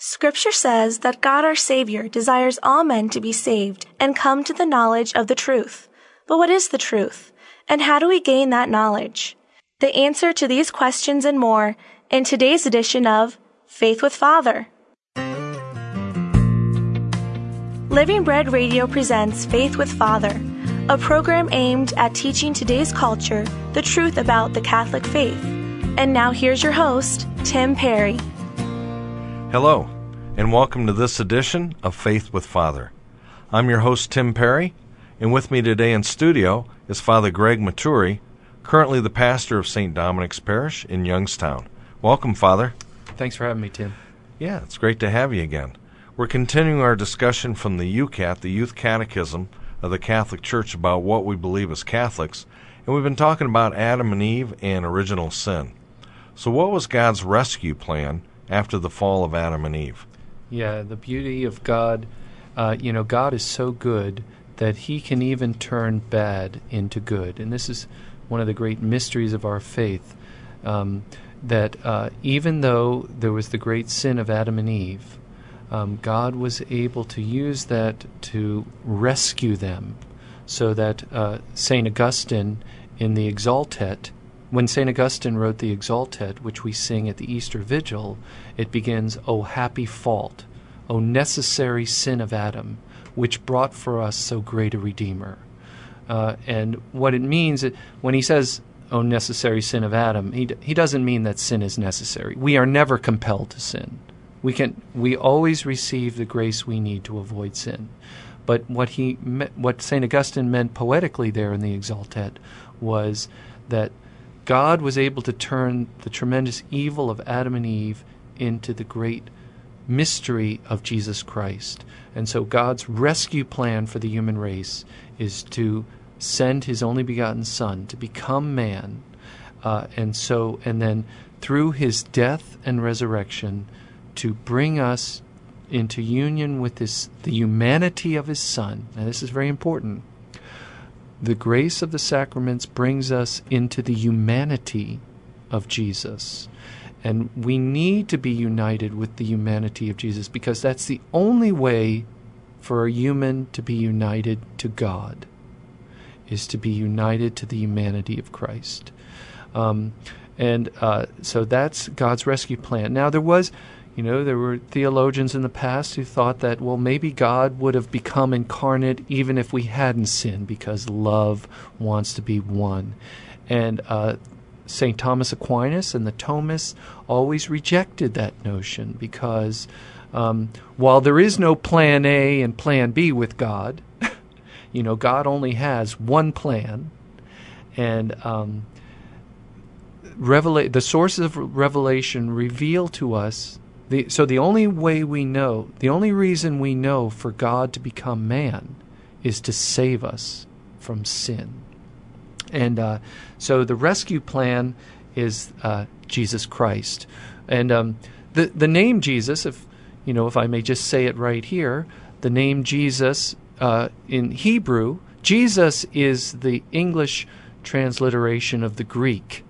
Scripture says that God our Savior desires all men to be saved and come to the knowledge of the truth. But what is the truth? And how do we gain that knowledge? The answer to these questions and more in today's edition of Faith with Father. Living Bread Radio presents Faith with Father, a program aimed at teaching today's culture the truth about the Catholic faith. And now here's your host, Tim Perry. Hello, and welcome to this edition of Faith with Father. I'm your host, Tim Perry, and with me today in studio is Father Greg Maturi, currently the pastor of St. Dominic's Parish in Youngstown. Welcome, Father. Thanks for having me, Tim. Yeah, it's great to have you again. We're continuing our discussion from the YOUCAT, the Youth Catechism of the Catholic Church, about what we believe as Catholics, and we've been talking about Adam and Eve and original sin. So what was God's rescue plan after the fall of Adam and Eve? Yeah, the beauty of God, God is so good that He can even turn bad into good. And this is one of the great mysteries of our faith, that even though there was the great sin of Adam and Eve, God was able to use that to rescue them, so that St. Augustine in the Exultet, when St. Augustine wrote the Exultet, which we sing at the Easter Vigil, it begins, O happy fault, O necessary sin of Adam, which brought for us so great a Redeemer. And what it means, when he says, O necessary sin of Adam, he doesn't mean that sin is necessary. We are never compelled to sin. We always receive the grace we need to avoid sin. But what St. Augustine meant poetically there in the Exultet was that God was able to turn the tremendous evil of Adam and Eve into the great mystery of Jesus Christ. And so God's rescue plan for the human race is to send His only begotten Son to become man, and then through His death and resurrection to bring us into union with the humanity of His Son. Now this is very important. The grace of the sacraments brings us into the humanity of Jesus. And we need to be united with the humanity of Jesus, because that's the only way for a human to be united to God, is to be united to the humanity of Christ. So that's God's rescue plan. Now there were theologians in the past who thought that, well, maybe God would have become incarnate even if we hadn't sinned, because love wants to be one. And St. Thomas Aquinas and the Thomists always rejected that notion, because while there is no plan A and plan B with God, God only has one plan, and the sources of revelation reveal to us. So the only reason we know for God to become man is to save us from sin. And so the rescue plan is Jesus Christ. And the name Jesus, if I may just say it right here, the name Jesus in Hebrew, Jesus is the English transliteration of the Greek,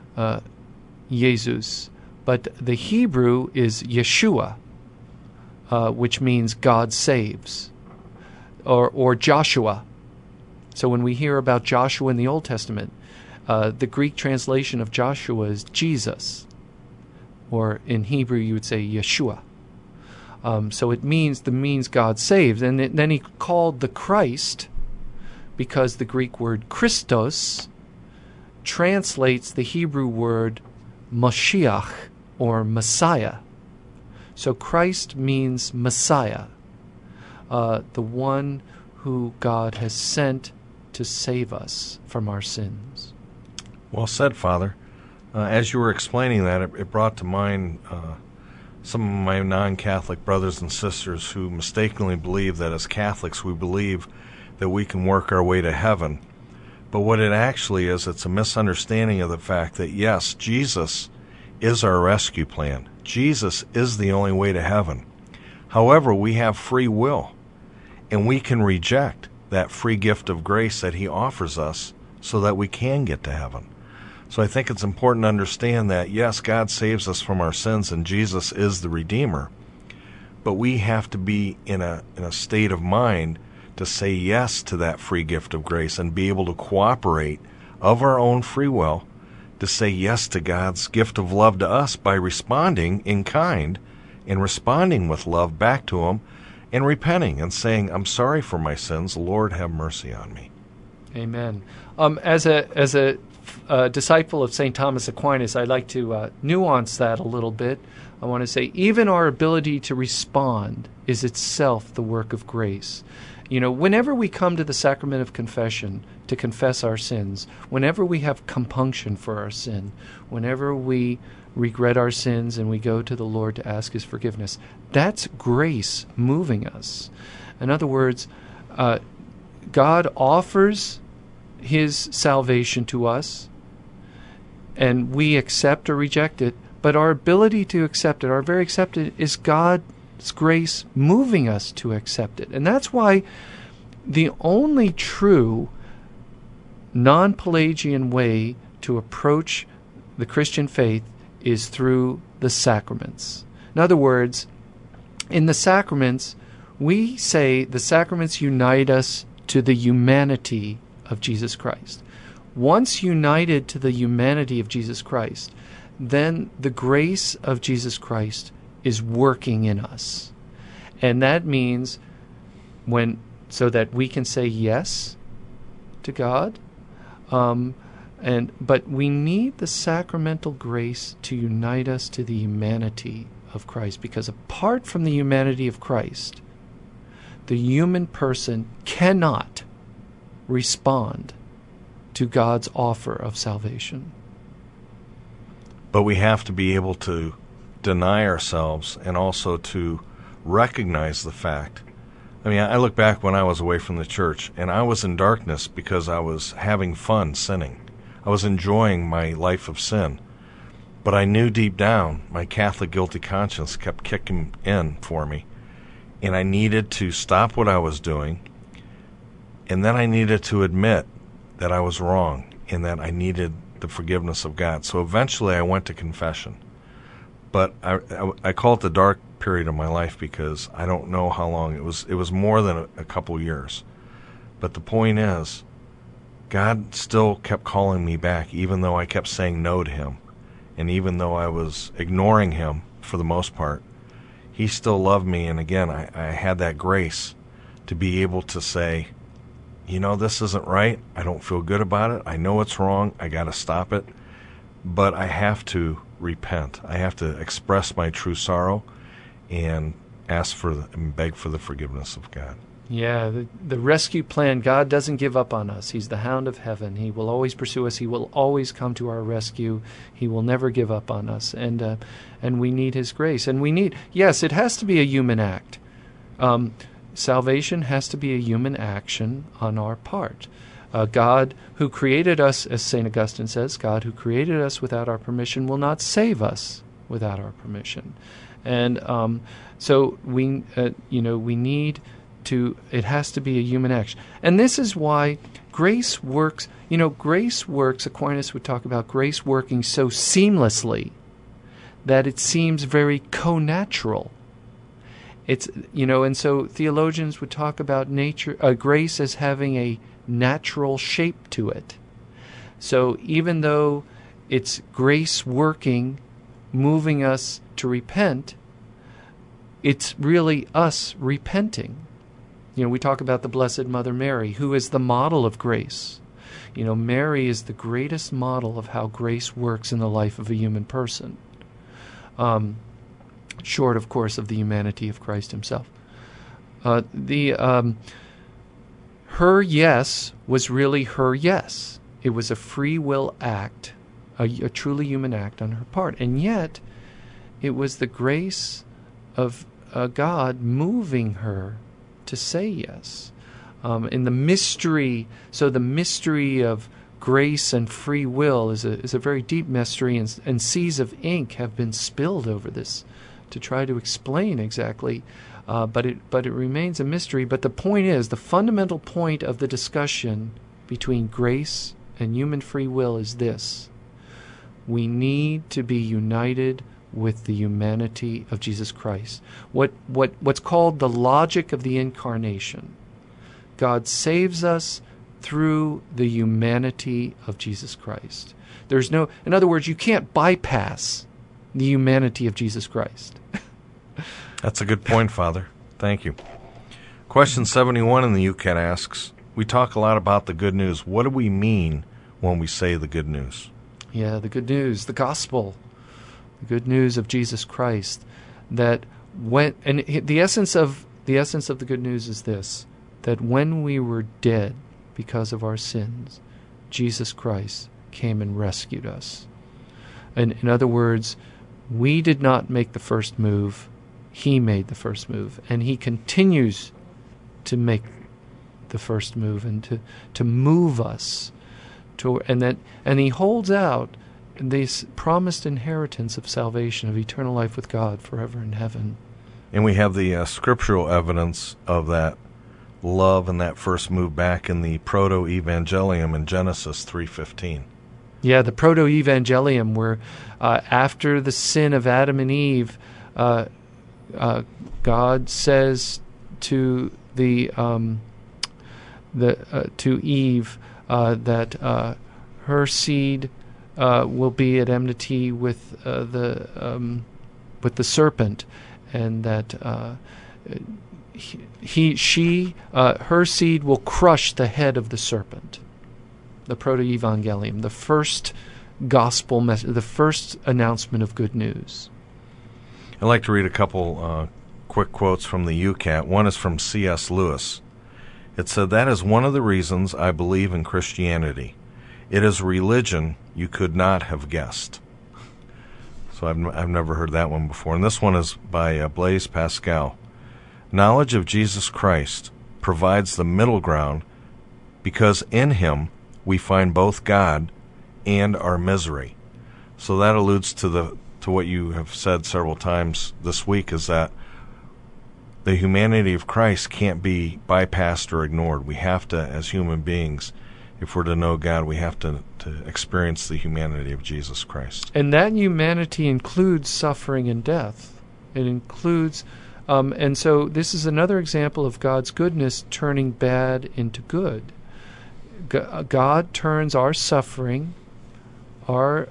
Jesus. But the Hebrew is Yeshua, which means God saves, or Joshua. So when we hear about Joshua in the Old Testament, the Greek translation of Joshua is Jesus, or in Hebrew you would say Yeshua. So it means God saves. And then he called the Christ, because the Greek word Christos translates the Hebrew word Mashiach, or Messiah. So Christ means Messiah, the one who God has sent to save us from our sins. Well said, Father. As you were explaining that, it brought to mind some of my non-Catholic brothers and sisters who mistakenly believe that as Catholics we believe that we can work our way to heaven. But what it actually is, it's a misunderstanding of the fact that, yes, Jesus is our rescue plan. Jesus is the only way to heaven. However, we have free will, and we can reject that free gift of grace that He offers us so that we can get to heaven. So I think it's important to understand that, yes, God saves us from our sins, and Jesus is the Redeemer. but we have to be in a state of mind to say yes to that free gift of grace and be able to cooperate of our own free will to say yes to God's gift of love to us by responding in kind and responding with love back to Him and repenting and saying, I'm sorry for my sins. Lord, have mercy on me. Amen. As a disciple of St. Thomas Aquinas, I'd like to nuance that a little bit. I want to say even our ability to respond is itself the work of grace. Whenever we come to the sacrament of confession to confess our sins, whenever we have compunction for our sin, whenever we regret our sins and we go to the Lord to ask His forgiveness, that's grace moving us. In other words, God offers His salvation to us, and we accept or reject it, but our ability to accept it, our very acceptance, is God's grace moving us to accept it. And that's why the only true non-Pelagian way to approach the Christian faith is through the sacraments. In other words, in the sacraments, we say the sacraments unite us to the humanity of Jesus Christ. Once united to the humanity of Jesus Christ, then the grace of Jesus Christ is working in us. And that means so that we can say yes to God, but we need the sacramental grace to unite us to the humanity of Christ, because apart from the humanity of Christ, the human person cannot respond to God's offer of salvation. But we have to be able to deny ourselves and also to recognize the fact. I look back when I was away from the church, and I was in darkness because I was having fun sinning. I was enjoying my life of sin. But I knew deep down my Catholic guilty conscience kept kicking in for me, and I needed to stop what I was doing, and then I needed to admit that I was wrong and that I needed the forgiveness of God. So eventually I went to confession. But I call it the dark period of my life because I don't know how long. It was more than a couple years. But the point is, God still kept calling me back, even though I kept saying no to Him. And even though I was ignoring Him for the most part, He still loved me. And again, I had that grace to be able to say, this isn't right. I don't feel good about it. I know it's wrong. I got to stop it. But I have to repent. I have to express my true sorrow and ask for and beg for the forgiveness of God. Yeah, the rescue plan, God doesn't give up on us. He's the hound of heaven. He will always pursue us. He will always come to our rescue. He will never give up on us. And we need His grace. And yes, it has to be a human act. Salvation has to be a human action on our part. God who created us, as St. Augustine says, God who created us without our permission will not save us without our permission. And so we need to, it has to be a human action. And this is why grace works, Aquinas would talk about grace working so seamlessly that it seems very co-natural. And so theologians would talk about grace as having a natural shape to it. So even though it's grace working, moving us to repent, it's really us repenting. We talk about the Blessed Mother Mary, who is the model of grace. Mary is the greatest model of how grace works in the life of a human person. Short, of course, of the humanity of Christ Himself. Her yes was really her yes. It was a free will act, a truly human act on her part. And yet, it was the grace of God moving her to say yes. In the mystery, so the mystery of grace and free will is a very deep mystery, and seas of ink have been spilled over this to try to explain exactly, but it remains a mystery. But the point is, the fundamental point of the discussion between grace and human free will is this: we need to be united with the humanity of Jesus Christ. What's called the logic of the incarnation. God saves us through the humanity of Jesus Christ. In other words, you can't bypass the humanity of Jesus Christ. That's a good point, Father. Thank you. Question 71 in the UCAT asks, we talk a lot about the good news. What do we mean when we say the good news? Yeah, the good news, the gospel, the good news of Jesus Christ. The essence of the good news is this: that when we were dead because of our sins, Jesus Christ came and rescued us. And in other words, we did not make the first move. He made the first move, and he continues to make the first move and to move us to, and he holds out this promised inheritance of salvation, of eternal life with God forever in heaven. And we have the scriptural evidence of that love and that first move back in the proto-evangelium in Genesis 3:15. Yeah, the proto-evangelium, where after the sin of Adam and Eve, God says to to Eve that her seed will be at enmity with the serpent, and that her seed will crush the head of the serpent. The proto-evangelium, the first gospel message, the first announcement of good news. I'd like to read a couple quick quotes from the UCAT. One is from C.S. Lewis. It said, "That is one of the reasons I believe in Christianity. It is religion you could not have guessed." So I've never heard that one before. And this one is by Blaise Pascal. "Knowledge of Jesus Christ provides the middle ground because in him we find both God and our misery." So that alludes to what you have said several times this week, is that the humanity of Christ can't be bypassed or ignored. We have to, as human beings, if we're to know God, we have to experience the humanity of Jesus Christ. And that humanity includes suffering and death. It includes, and so this is another example of God's goodness turning bad into good. God turns our suffering, our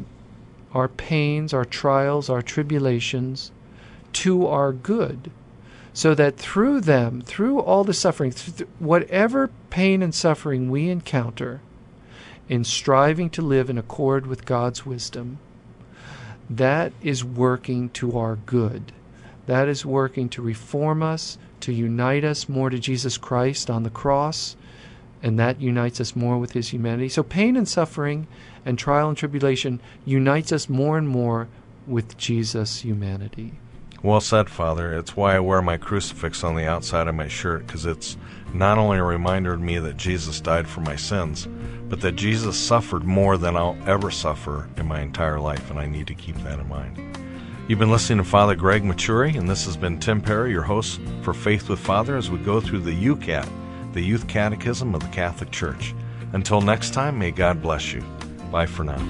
pains, our trials, our tribulations, to our good, so that through them, through all the suffering, whatever pain and suffering we encounter in striving to live in accord with God's wisdom, that is working to our good. That is working to reform us, to unite us more to Jesus Christ on the cross, and that unites us more with his humanity. So pain and suffering and trial and tribulation unites us more and more with Jesus' humanity. Well said, Father. It's why I wear my crucifix on the outside of my shirt, because it's not only a reminder to me that Jesus died for my sins, but that Jesus suffered more than I'll ever suffer in my entire life, and I need to keep that in mind. You've been listening to Father Greg Maturi, and this has been Tim Perry, your host for Faith with Father, as we go through the UCAT, the Youth Catechism of the Catholic Church. Until next time, may God bless you. Bye for now.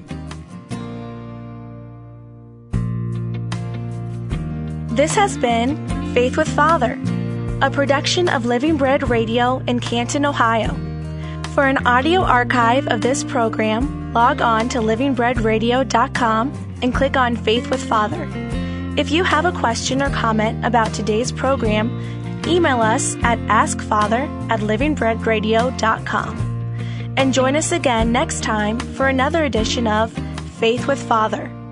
This has been Faith with Father, a production of Living Bread Radio in Canton, Ohio. For an audio archive of this program, log on to livingbreadradio.com and click on Faith with Father. If you have a question or comment about today's program, email us at askfather@livingbreadradio.com. And join us again next time for another edition of Faith with Father.